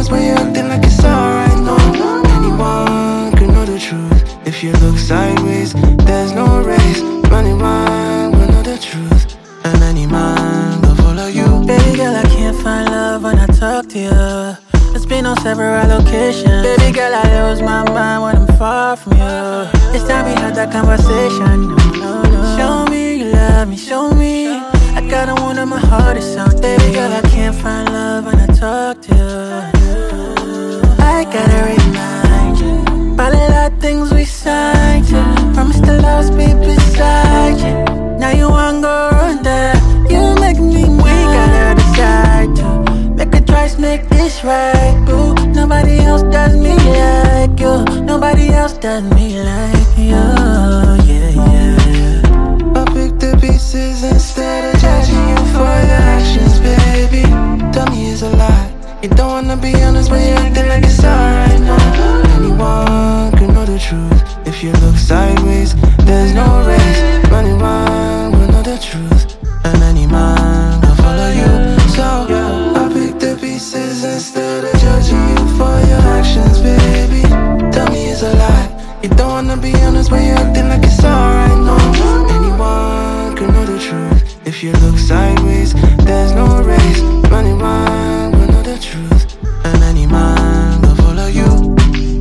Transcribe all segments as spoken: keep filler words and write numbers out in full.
honest when you're acting like it's alright. No, anyone can know the truth. If you look sideways, there's no race. Anyone will know the truth, and any man will follow you. Baby girl, I can't find love when I talk to you. It's been on several locations. Baby girl, I lose my mind when I'm far from you. It's time we had that conversation. No, no, no. Show me you love me, show me. I got a one in my heart, it's out. Baby girl, I can't find love when I talk to you. I gotta remind you about a lot of things we signed to. Promise to love, be beside you. Now you wanna go run there. You make me mad. We gotta decide to make a choice, make this right, boo. Nobody else does me like you. Nobody else does me like you. Yeah, yeah, yeah. I'll pick the pieces instead of judging you for your actions, baby. Tell me it's a lie. You don't wanna be honest when you're acting like it's alright. No, anyone can know the truth. If you look sideways, there's no race. Anyone will know the truth, and any man will follow you. So I'll pick the pieces instead of judging you for your actions, baby. Tell me it's a lie. You don't wanna be honest when you're acting like it's alright. No, anyone can know the truth. If you look sideways, there's no race. Anyone will know the truth, and any man will follow you.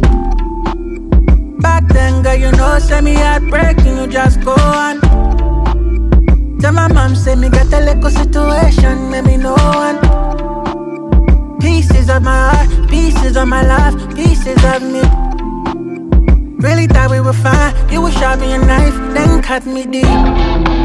Back then, girl, you know, send me heartbreaking, you just go on. Tell my mom, say me got a little situation, let me know one. Pieces of my heart, pieces of my life, pieces of me. Really thought we were fine, you would sharp me a knife, then cut me deep.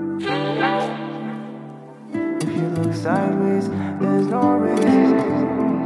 Sideways, there's no race.